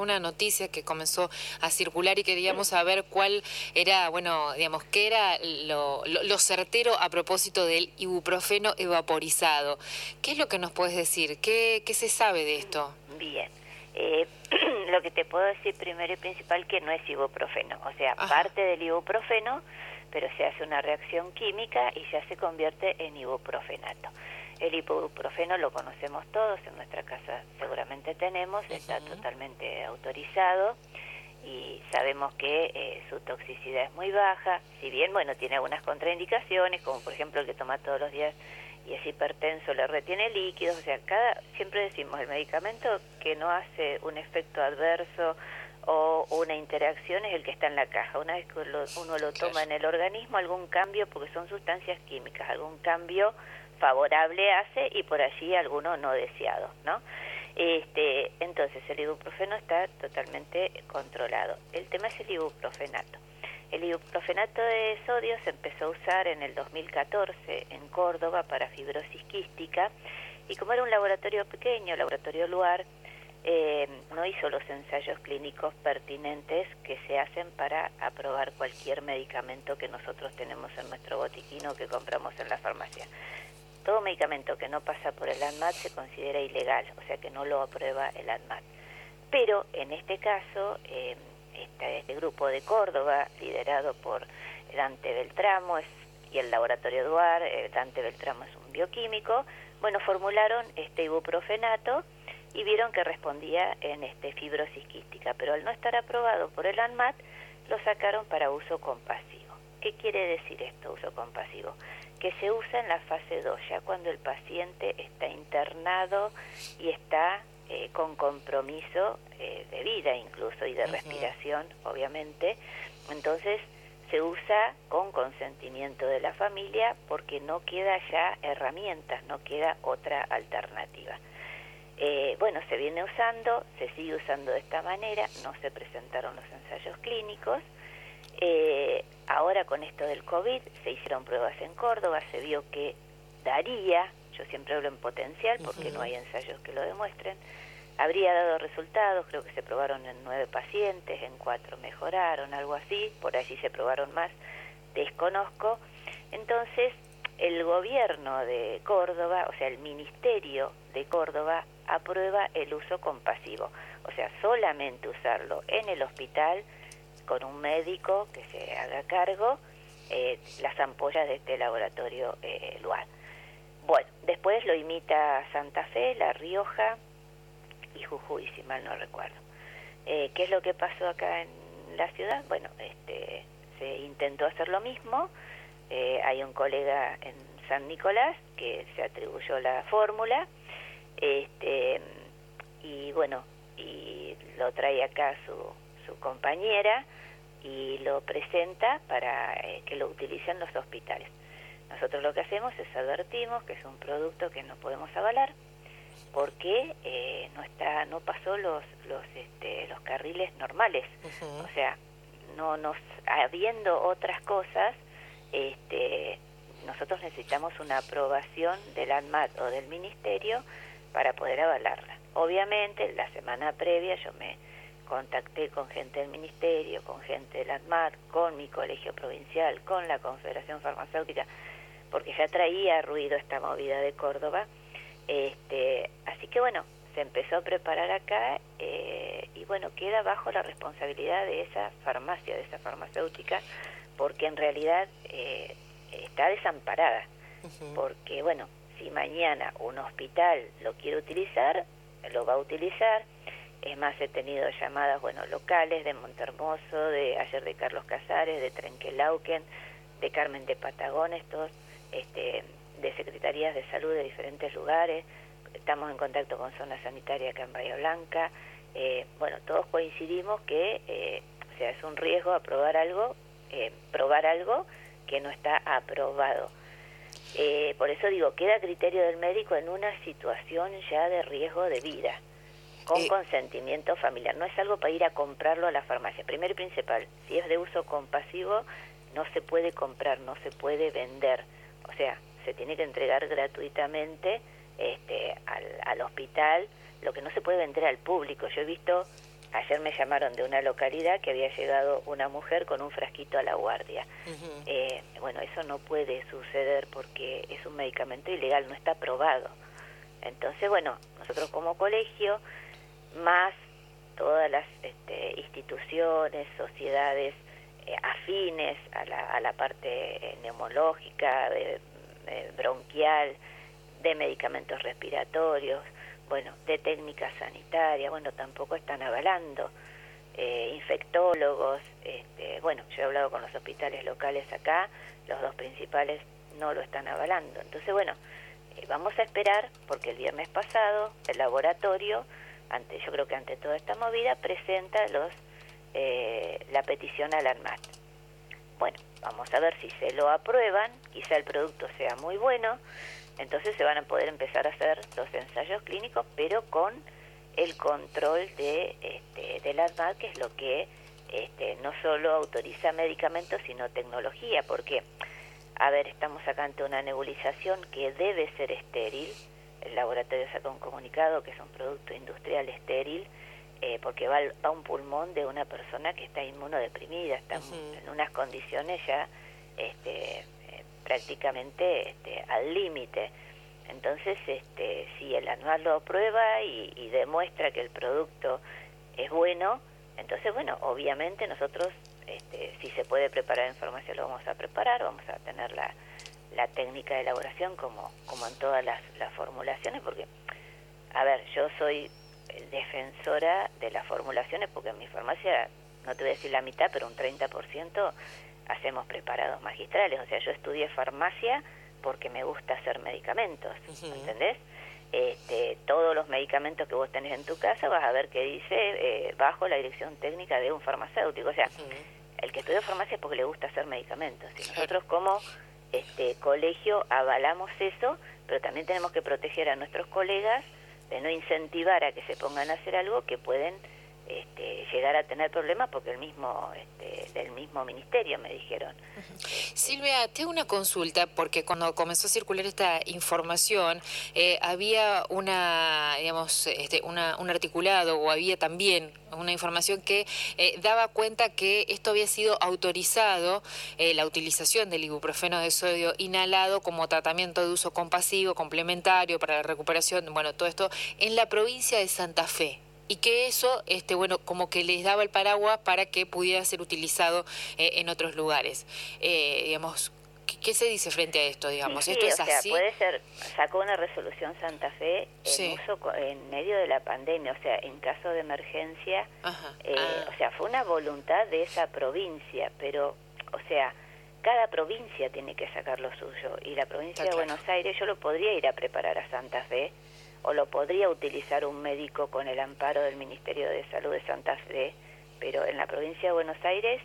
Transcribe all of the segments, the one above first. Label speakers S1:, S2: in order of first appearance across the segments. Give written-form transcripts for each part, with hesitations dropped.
S1: una noticia que comenzó a circular y queríamos saber cuál era, bueno, digamos, qué era lo certero a propósito del ibuprofeno evaporizado. ¿Qué es lo que nos puedes decir? ¿Qué se sabe de esto?
S2: Bien. Lo que te puedo decir primero y principal que no es ibuprofeno, o sea,
S1: Ajá.
S2: parte del ibuprofeno, pero se hace una reacción química y ya se convierte en ibuprofenato. El ibuprofeno lo conocemos todos, en nuestra casa seguramente tenemos, está totalmente autorizado y sabemos que su toxicidad es muy baja, si bien, bueno, tiene algunas contraindicaciones, como por ejemplo el que toma todos los días y es hipertenso, le retiene líquidos, o sea, siempre decimos, el medicamento que no hace un efecto adverso o una interacción es el que está en la caja. Una vez que uno lo toma en el organismo, algún cambio, porque son sustancias químicas, algún cambio favorable hace y por allí alguno no deseado, ¿no? Entonces el ibuprofeno está totalmente controlado. El tema es el ibuprofenato. El ibuprofenato de sodio se empezó a usar en el 2014 en Córdoba para fibrosis quística y como era un laboratorio pequeño, laboratorio Luar, no hizo los ensayos clínicos pertinentes que se hacen para aprobar cualquier medicamento que nosotros tenemos en nuestro botiquín o que compramos en la farmacia. Todo medicamento que no pasa por el ANMAT se considera ilegal, o sea que no lo aprueba el ANMAT. Pero en este caso, este grupo de Córdoba, liderado por Dante Beltramo y el laboratorio Duar, Dante Beltramo es un bioquímico, bueno, formularon este ibuprofenato y vieron que respondía en fibrosis quística, pero al no estar aprobado por el ANMAT, lo sacaron para uso compasivo. ¿Qué quiere decir esto, uso compasivo? Que se usa en la fase 2, ya cuando el paciente está internado y está con compromiso de vida incluso y de respiración, obviamente. Entonces se usa con consentimiento de la familia porque no queda ya herramientas, no queda otra alternativa. Bueno, se viene usando, se sigue usando de esta manera, no se presentaron los ensayos clínicos. Ahora con esto del COVID se hicieron pruebas en Córdoba, se vio que daría, yo siempre hablo en potencial porque no hay ensayos que lo demuestren, habría dado resultados, creo que se probaron en 9 pacientes, en 4 mejoraron, algo así, por allí se probaron más, desconozco. Entonces el gobierno de Córdoba, o sea el ministerio de Córdoba, aprueba el uso compasivo, o sea solamente usarlo en el hospital con un médico que se haga cargo, las ampollas de este laboratorio Luar. Bueno, después lo imita Santa Fe, La Rioja y Jujuy, si mal no recuerdo. ¿Qué es lo que pasó acá en la ciudad? Bueno, se intentó hacer lo mismo. Hay un colega en San Nicolás que se atribuyó la fórmula, y bueno, y lo trae acá su compañera y lo presenta para que lo utilicen los hospitales. Nosotros lo que hacemos es advertimos que es un producto que no podemos avalar porque no pasó los carriles normales. O sea, habiendo otras cosas, nosotros necesitamos una aprobación del ANMAT o del ministerio para poder avalarla. Obviamente, la semana previa yo me contacté con gente del ministerio, con gente del ANMAT, con mi colegio provincial, con la Confederación Farmacéutica, porque ya traía ruido esta movida de Córdoba. Así que bueno, se empezó a preparar acá y bueno, queda bajo la responsabilidad de esa farmacia, de esa farmacéutica, porque en realidad está desamparada, porque bueno, si mañana un hospital lo quiere utilizar, lo va a utilizar. Es más, he tenido llamadas, bueno, locales de Montermoso, ayer de Carlos Casares, de Trenquelauquen, de Carmen de Patagones, todos de secretarías de salud de diferentes lugares. Estamos en contacto con zona sanitaria acá en Bahía Blanca. Bueno, todos coincidimos que o sea, es un riesgo probar algo que no está aprobado. Por eso digo, queda a criterio del médico en una situación ya de riesgo de vida, con consentimiento familiar. No es algo para ir a comprarlo a la farmacia. Primero y principal, si es de uso compasivo, no se puede comprar, no se puede vender. O sea, se tiene que entregar gratuitamente al hospital, lo que no se puede vender al público. Yo he visto ayer me llamaron de una localidad que había llegado una mujer con un frasquito a la guardia. Bueno, eso no puede suceder porque es un medicamento ilegal, no está aprobado. Entonces, bueno, nosotros como colegio, más todas las instituciones, sociedades afines a la parte neumológica, bronquial, de medicamentos respiratorios, bueno, de técnica sanitaria, bueno, tampoco están avalando. Infectólogos, bueno, yo he hablado con los hospitales locales acá, los dos principales no lo están avalando. Entonces, bueno, vamos a esperar, porque el viernes pasado el laboratorio, yo creo que ante toda esta movida, presenta la petición al ANMAT. Bueno, vamos a ver si se lo aprueban, quizá el producto sea muy bueno, entonces se van a poder empezar a hacer los ensayos clínicos, pero con el control del ANMAT, que es lo que no solo autoriza medicamentos, sino tecnología, porque, a ver, estamos acá ante una nebulización que debe ser estéril. El laboratorio sacó un comunicado que es un producto industrial estéril, porque va a un pulmón de una persona que está inmunodeprimida, está en unas condiciones ya prácticamente al límite. Entonces, si el ANMAT lo aprueba y demuestra que el producto es bueno, entonces, bueno, obviamente nosotros, si se puede preparar en farmacia, lo vamos a preparar, vamos a tener la técnica de elaboración como en todas las formulaciones, porque, a ver, yo soy defensora de las formulaciones, porque en mi farmacia, no te voy a decir la mitad, pero un 30% hacemos preparados magistrales. O sea, yo estudié farmacia porque me gusta hacer medicamentos, ¿entendés? Todos los medicamentos que vos tenés en tu casa vas a ver que dice bajo la dirección técnica de un farmacéutico. O sea, el que estudia farmacia es porque le gusta hacer medicamentos. Y nosotros como colegio avalamos eso, pero también tenemos que proteger a nuestros colegas de no incentivar a que se pongan a hacer algo que pueden llegar a tener problemas, porque del mismo ministerio me dijeron.
S1: Silvia, te hago una consulta, porque cuando comenzó a circular esta información había un articulado, o había también una información que daba cuenta que esto había sido autorizado, la utilización del ibuprofeno de sodio inhalado como tratamiento de uso compasivo, complementario para la recuperación, bueno, todo esto en la provincia de Santa Fe. Y que eso, bueno, como que les daba el paraguas para que pudiera ser utilizado en otros lugares. Digamos, ¿qué se dice frente a esto, digamos?
S2: Sí,
S1: ¿Esto es así?
S2: Puede ser, sacó una resolución Santa Fe en uso en medio de la pandemia, o sea, en caso de emergencia, o sea, fue una voluntad de esa provincia, pero, o sea, cada provincia tiene que sacar lo suyo, y la provincia de Buenos Aires, yo lo podría ir a preparar a Santa Fe, o lo podría utilizar un médico con el amparo del Ministerio de Salud de Santa Fe, pero en la provincia de Buenos Aires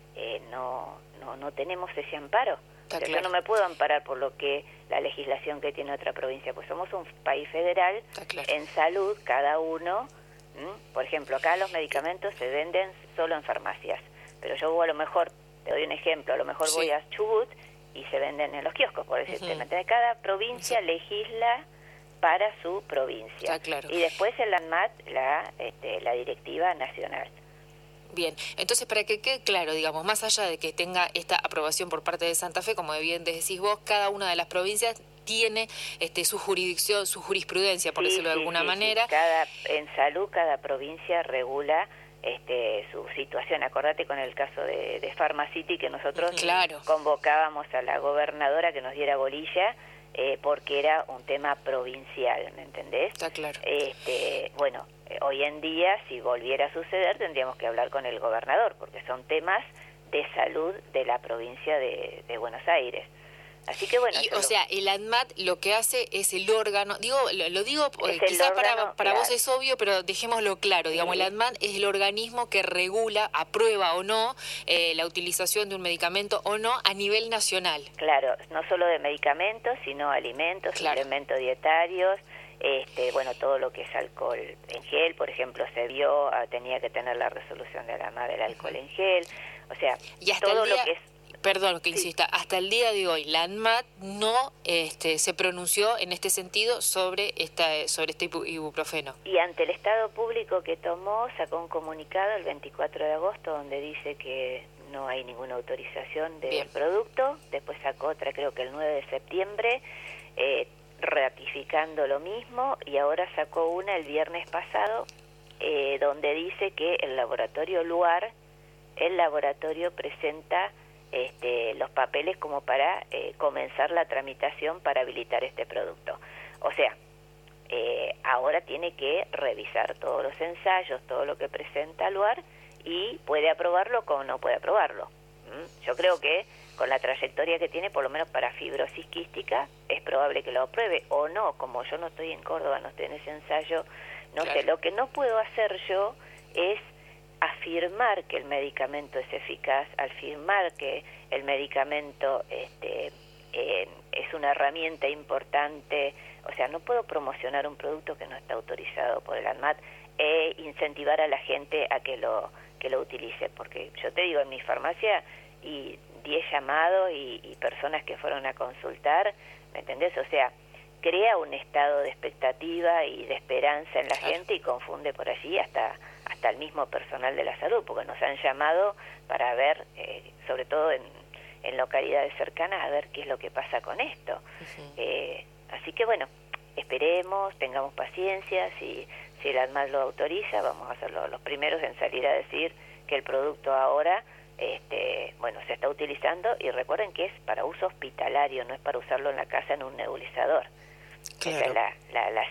S2: no tenemos ese amparo. O sea, yo no me puedo amparar por lo que la legislación que tiene otra provincia, pues somos un país federal. En salud, cada uno, por ejemplo, acá los medicamentos se venden solo en farmacias, pero yo voy, a lo mejor, te doy un ejemplo, a lo mejor voy a Chubut y se venden en los kioscos, por decirte. Entonces, cada provincia legisla para su provincia. Y después el ANMAT, la directiva nacional.
S1: Bien, entonces para que quede claro, digamos, más allá de que tenga esta aprobación por parte de Santa Fe, como bien decís vos, cada una de las provincias tiene su jurisdicción, su jurisprudencia, por decirlo de alguna manera.
S2: En salud, cada provincia regula su situación. Acordate con el caso de Pharmacity, que nosotros convocábamos a la gobernadora que nos diera bolilla, porque era un tema provincial, ¿me entendés?
S1: Está claro.
S2: Bueno, hoy en día, si volviera a suceder, tendríamos que hablar con el gobernador, porque son temas de salud de la provincia de Buenos Aires. Así que bueno...
S1: o sea, el ANMAT lo que hace es el órgano, lo digo, quizás para vos es obvio, pero dejémoslo claro, digamos, el ANMAT es el organismo que regula, aprueba o no la utilización de un medicamento o no a nivel nacional.
S2: Claro, no solo de medicamentos, sino alimentos, suplementos dietarios, bueno, todo lo que es alcohol en gel, por ejemplo, se vio, tenía que tener la resolución de la ANMAT del alcohol en gel, o sea,
S1: y hasta
S2: todo
S1: el día,
S2: lo que es...
S1: Perdón que insista, hasta el día de hoy la ANMAT no se pronunció en este sentido sobre este ibuprofeno.
S2: Y ante el estado público que tomó, sacó un comunicado el 24 de agosto donde dice que no hay ninguna autorización del producto. Después sacó otra, creo que el 9 de septiembre, ratificando lo mismo, y ahora sacó una el viernes pasado donde dice que el laboratorio Luar, presenta los papeles como para comenzar la tramitación para habilitar este producto. O sea, ahora tiene que revisar todos los ensayos, todo lo que presenta Luar, y puede aprobarlo como no puede aprobarlo. Yo creo que con la trayectoria que tiene, por lo menos para fibrosis quística, es probable que lo apruebe o no. Como yo no estoy en Córdoba, no estoy en ese ensayo, no sé. Lo que no puedo hacer yo es afirmar que el medicamento es eficaz, afirmar que el medicamento es una herramienta importante. O sea, no puedo promocionar un producto que no está autorizado por el ANMAT e incentivar a la gente a que lo utilice, porque yo te digo, en mi farmacia y 10 llamados y personas que fueron a consultar, ¿me entendés? O sea, crea un estado de expectativa y de esperanza en la gente y confunde por allí hasta el mismo personal de la salud, porque nos han llamado para ver, sobre todo en localidades cercanas, a ver qué es lo que pasa con esto. Así que bueno, esperemos, tengamos paciencia, si el ANMAT lo autoriza, vamos a ser los primeros en salir a decir que el producto ahora se está utilizando, y recuerden que es para uso hospitalario, no es para usarlo en la casa en un nebulizador. Claro. Esa es la